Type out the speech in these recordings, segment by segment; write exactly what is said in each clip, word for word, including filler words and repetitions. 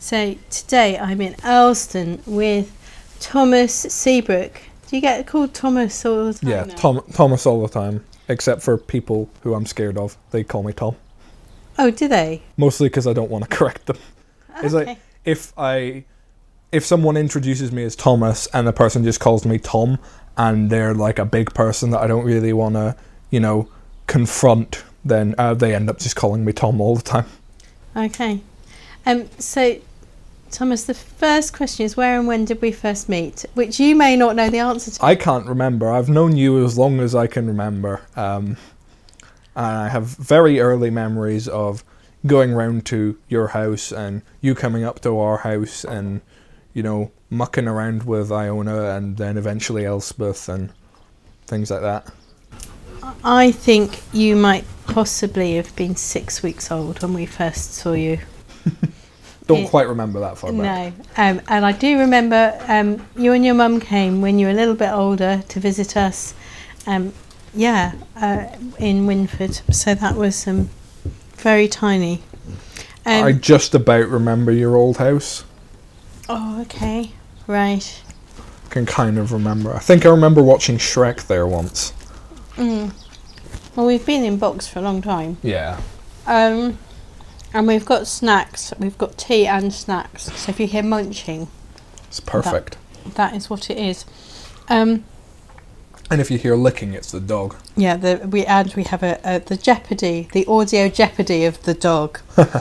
So today I'm in Earlston with Thomas Seabrook. Do you get called Thomas all the time? Yeah, now? Tom, Thomas all the time, except for people who I'm scared of. They call me Tom. Oh, do they? Mostly because I don't want to correct them. Okay. It's like if I, if someone introduces me as Thomas and the person just calls me Tom, and they're like a big person that I don't really want to, you know, confront, then uh, they end up just calling me Tom all the time. Okay. Um. So, Thomas, the first question is, where and when did we first meet? Which you may not know the answer to. I can't remember. I've known you as long as I can remember. Um, and I have very early memories of going round to your house and you coming up to our house and, you know, mucking around with Iona and then eventually Elspeth and things like that. I think you might possibly have been six weeks old when we first saw you. Don't It- quite remember that far back. No, um, and I do remember um, you and your mum came when you were a little bit older to visit us. Um, yeah, uh, in Winford. So that was um, very tiny. Um, I just about remember your old house. oh, okay, right. Can kind of remember. I think I remember watching Shrek there once. Mm. Well, we've been in Box for a long time. Yeah. Um, and we've got snacks. We've got tea and snacks. So if you hear munching, It's perfect. that is what it is. Um, And if you hear licking, it's the dog. yeah, the, we and we have a, a the Jeopardy, the audio Jeopardy of the dog.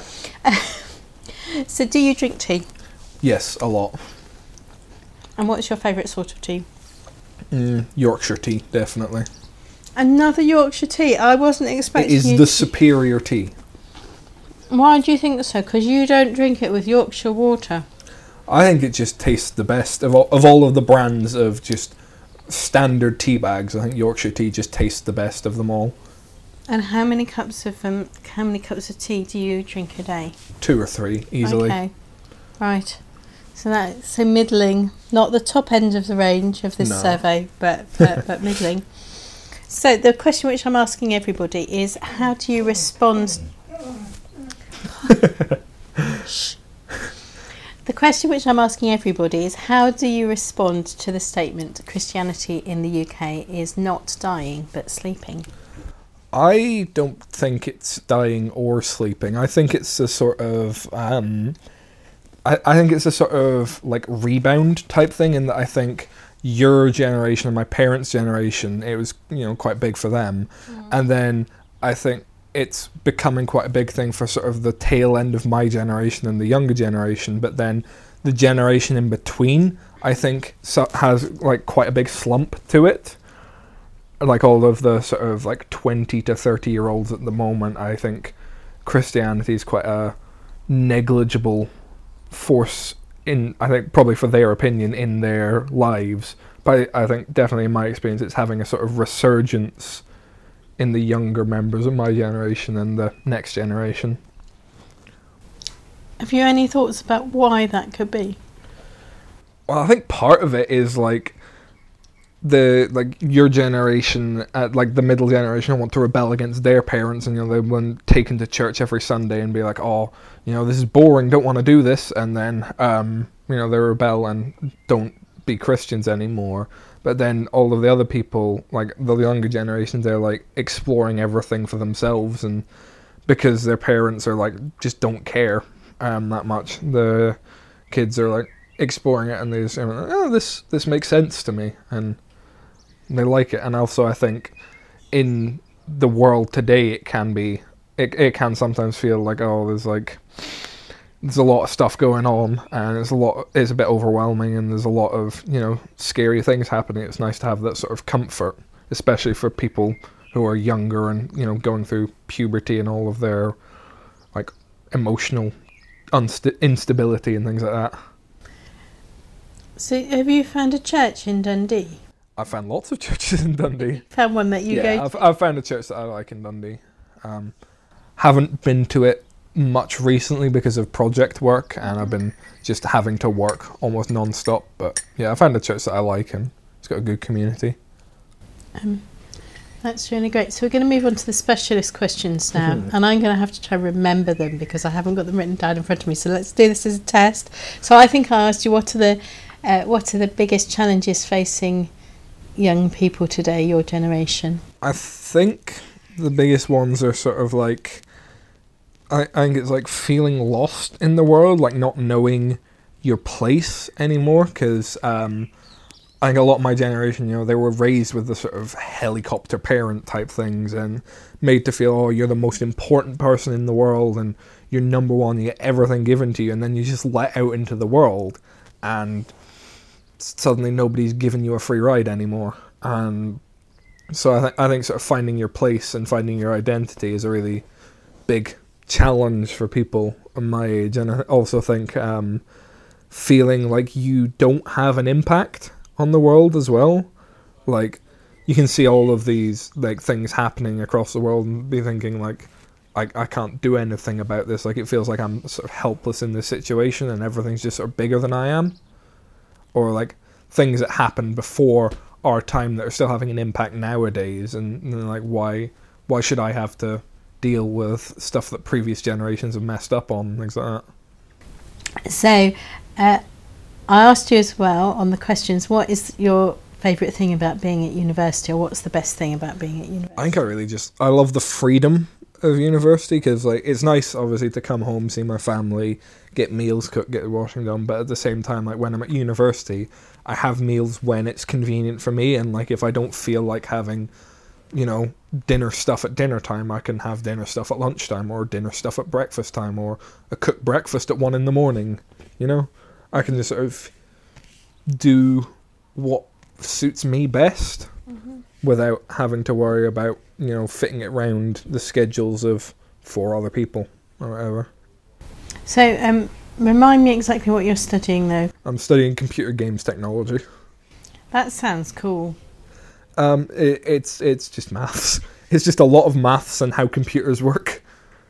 So, do you drink tea? Yes, a lot. And what's your favourite sort of tea? Mm, Yorkshire tea, definitely. Another Yorkshire tea. I wasn't It expecting is you. the to- superior tea. Why do you think so? Because you don't drink it with Yorkshire water. I think it just tastes the best of all of all of the brands of just standard tea bags. I think Yorkshire tea just tastes the best of them all. And how many cups of um, how many cups of tea do you drink a day? Two or three, easily. Okay, right. So that's so middling, not the top end of the range of this No. survey, but but, but middling. So the question which I'm asking everybody is, how do you respond? Shh. The question which I'm asking everybody is, how do you respond to the statement Christianity in the U K is not dying but sleeping? I don't think it's dying or sleeping. I think it's a sort of um, I, I think it's a sort of like rebound type thing, in that I think your generation and my parents' generation, it was, you know, quite big for them. Mm. And then I think it's becoming quite a big thing for sort of the tail end of my generation and the younger generation. But then the generation in between, I think, so, has like quite a big slump to it. Like all of the sort of like twenty to thirty year olds at the moment, I think Christianity is quite a negligible force in, I think, probably for their opinion, in their lives. But I think definitely in my experience, it's having a sort of resurgence in the younger members of my generation and the next generation. Have you any thoughts about why that could be? Well, I think part of it is like the like your generation, uh, like the middle generation, want to rebel against their parents, and you know they want taken to church every Sunday and be like, oh, you know, this is boring, don't want to do this, and then um, you know they rebel and don't be Christians anymore. But then all of the other people, like the younger generations, they're like exploring everything for themselves, and because their parents are like just don't care um, that much, the kids are like exploring it, and they just, oh, this this makes sense to me, and they like it. And also, I think in the world today, it can be, it it can sometimes feel like, oh, there's like there's a lot of stuff going on, and it's a lot, it's a bit overwhelming, and there's a lot of, you know, scary things happening. It's nice to have that sort of comfort, especially for people who are younger and, you know, going through puberty and all of their like emotional unst- instability and things like that. So have you found a church in Dundee? I found lots of churches in Dundee. Found one that you yeah, go I've, to? I've found a church that I like in Dundee. Um, haven't been to it much recently because of project work, and I've been just having to work almost non-stop. But yeah, I found a church that I like, and it's got a good community. Um, That's really great. So we're going to move on to the specialist questions now, Mhm. and I'm going to have to try and remember them because I haven't got them written down in front of me. So let's do this as a test. So I think I asked you what are the uh, what are the biggest challenges facing young people today, your generation? I think the biggest ones are sort of like, I, I think it's like feeling lost in the world, like not knowing your place anymore, because um, I think a lot of my generation, you know, they were raised with the sort of helicopter parent type things and made to feel, oh, you're the most important person in the world and you're number one, you get everything given to you, and then you just let out into the world and suddenly nobody's giving you a free ride anymore. And so I, th- I think sort of finding your place and finding your identity is a really big challenge for people my age. And I also think um, feeling like you don't have an impact on the world as well. Like, you can see all of these like things happening across the world and be thinking like, I, I can't do anything about this. Like, it feels like I'm sort of helpless in this situation and everything's just sort of bigger than I am. Or like things that happened before our time that are still having an impact nowadays, and, and like why why should I have to deal with stuff that previous generations have messed up on, things like that. So uh, I asked you as well on the questions, what is your favourite thing about being at university, or what's the best thing about being at university? I think I really just I love the freedom of university, because like it's nice obviously to come home, see my family, get meals cooked, get the washing done, but at the same time, like when I'm at university, I have meals when it's convenient for me, and like if I don't feel like having, you know, dinner stuff at dinner time, I can have dinner stuff at lunchtime, or dinner stuff at breakfast time, or a cooked breakfast at one in the morning. You know, I can just sort of do what suits me best. Mm-hmm. Without having to worry about, you know, fitting it around the schedules of four other people or whatever. So, um, remind me exactly what you're studying though. I'm studying computer games technology. That sounds cool. Um, it, it's it's just maths. It's just a lot of maths and how computers work.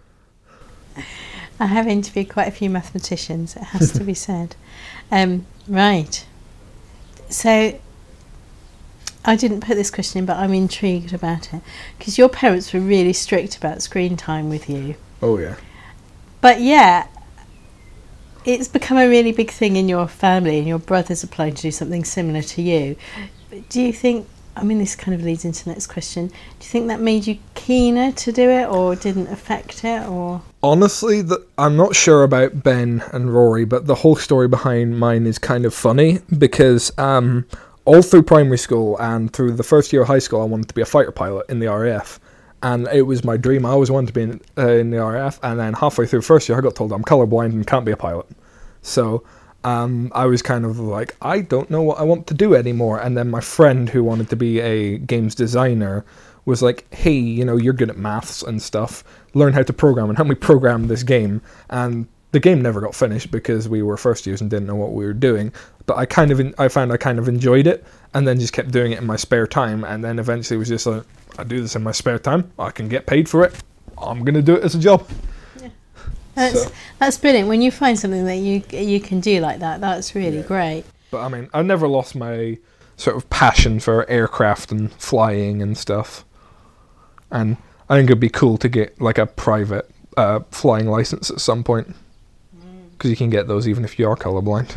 I have interviewed quite a few mathematicians, it has to be said. Um, right. So, I didn't put this question in, but I'm intrigued about it. Because your parents were really strict about screen time with you. Oh, yeah. But yeah, it's become a really big thing in your family, and your brothers are planning to do something similar to you. But do you think, I mean, this kind of leads into the next question, do you think that made you keener to do it, or didn't affect it, or...? Honestly, the, I'm not sure about Ben and Rory, but the whole story behind mine is kind of funny, because... um. all through primary school and through the first year of high school, I wanted to be a fighter pilot in the R A F. And it was my dream. I always wanted to be in, uh, in the R A F. And then halfway through first year, I got told I'm colorblind and can't be a pilot. So um, I was kind of like, I don't know what I want to do anymore. And then my friend who wanted to be a games designer was like, hey, you know, you're good at maths and stuff. Learn how to program and help me program this game. And the game never got finished because we were first years and didn't know what we were doing. But I kind of, in, I found I kind of enjoyed it, and then just kept doing it in my spare time. And then eventually it was just like, I do this in my spare time. I can get paid for it. I'm gonna do it as a job. Yeah. That's so. That's brilliant. When you find something that you you can do like that, that's really yeah. great. But I mean, I never lost my sort of passion for aircraft and flying and stuff. And I think it'd be cool to get like a private uh, flying license at some point. Because you can get those even if you are colorblind.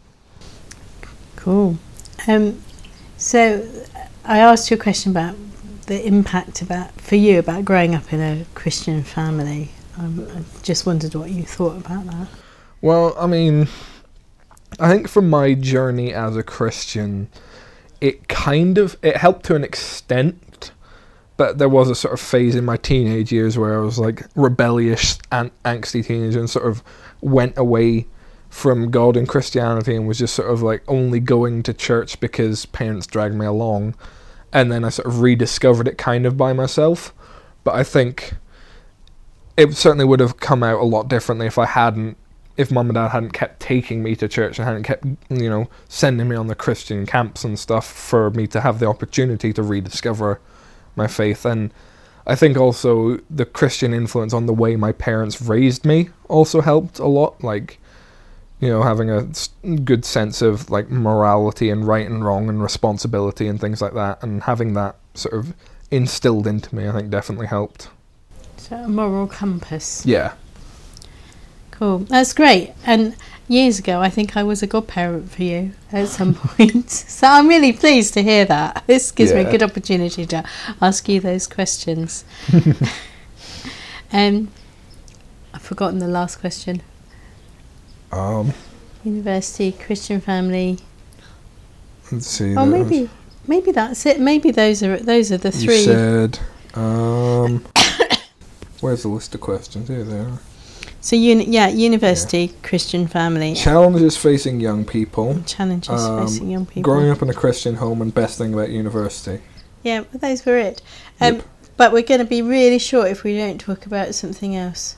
Cool. Um, so I asked you a question about the impact about for you about growing up in a Christian family. Um, I just wondered what you thought about that. Well, I mean, I think from my journey as a Christian, it kind of it helped to an extent. But there was a sort of phase in my teenage years where I was like rebellious and angsty teenager and sort of went away from God and Christianity and was just sort of like only going to church because parents dragged me along. And then I sort of rediscovered it kind of by myself. But I think it certainly would have come out a lot differently if I hadn't, if mum and dad hadn't kept taking me to church and hadn't kept, you know, sending me on the Christian camps and stuff for me to have the opportunity to rediscover my faith. And I think also the Christian influence on the way my parents raised me also helped a lot. Like, you know, having a good sense of like morality and right and wrong and responsibility and things like that, and having that sort of instilled into me, I think definitely helped. So a moral compass. Yeah. Cool. That's great. And years ago, I think I was a godparent for you at some point. So I'm really pleased to hear that. This gives me Yeah. a good opportunity to ask you those questions. um, I've forgotten the last question. Um, University, Christian family. let's see. Oh, that maybe, was- maybe that's it. Maybe those are those are the You three. said, um, where's the list of questions? Here they are. So, uni- yeah, university, Christian family, Challenges facing young people. challenges Um, facing young people. Growing up in a Christian home and best thing about university. Yeah, but those were it. Um, Yep. But we're going to be really short if we don't talk about something else.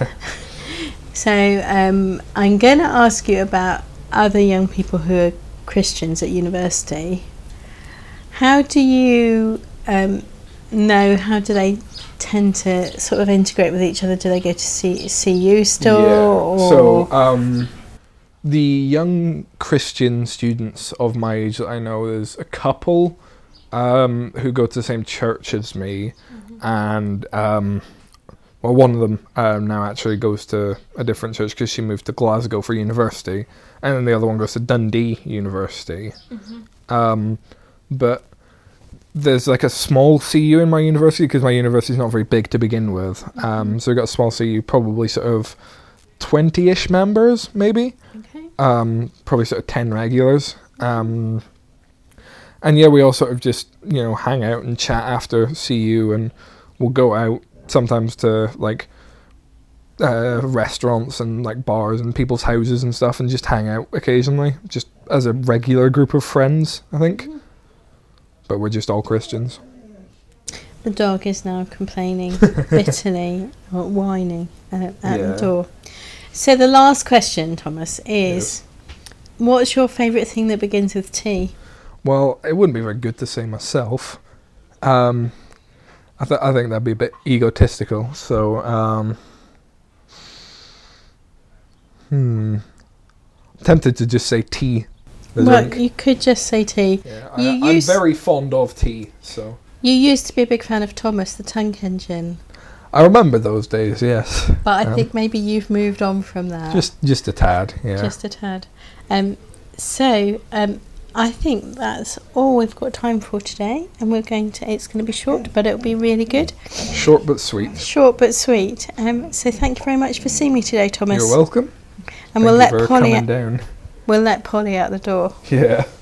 So um, I'm going to ask you about other young people who are Christians at university. How do you um, know, how do they tend to sort of integrate with each other? Do they go to see, see you still? Yeah. Or So, um, the young Christian students of my age that I know, there's a couple um, who go to the same church as me, and um, well, one of them um, now actually goes to a different church because she moved to Glasgow for university, and then the other one goes to Dundee University. Um, but there's like a small C U in my university because my university is not very big to begin with. Um, so we've got a small C U, probably sort of twenty-ish members, maybe. Okay. Um, probably sort of ten regulars. Um, and yeah, we all sort of just, you know, hang out and chat after C U, and we'll go out sometimes to like uh, restaurants and like bars and people's houses and stuff, and just hang out occasionally, just as a regular group of friends, I think. Mm-hmm. But we're just all Christians. The dog is now complaining bitterly or whining uh, at Yeah. the door. So the last question, Thomas, is what's your favourite thing that begins with T? Well, it wouldn't be very good to say myself. Um, I, th- I think that'd be a bit egotistical. So, um, hmm, tempted to just say tea. the Well, drink. you could just say T. Yeah, you I, I'm used- very fond of tea, so You used to be a big fan of Thomas the Tank Engine, I remember those days. Yes, but I Um, think maybe you've moved on from that. just just a tad. Yeah. Just a tad. Um, so um, I think that's all we've got time for today, and we're going to. It's going to be short, but it'll be really good. Short but sweet. Short but sweet. Um, so thank you very much for seeing me today, Thomas. You're welcome. And we'll Thank let you for Polly. coming down. We'll let Polly out the door. Yeah.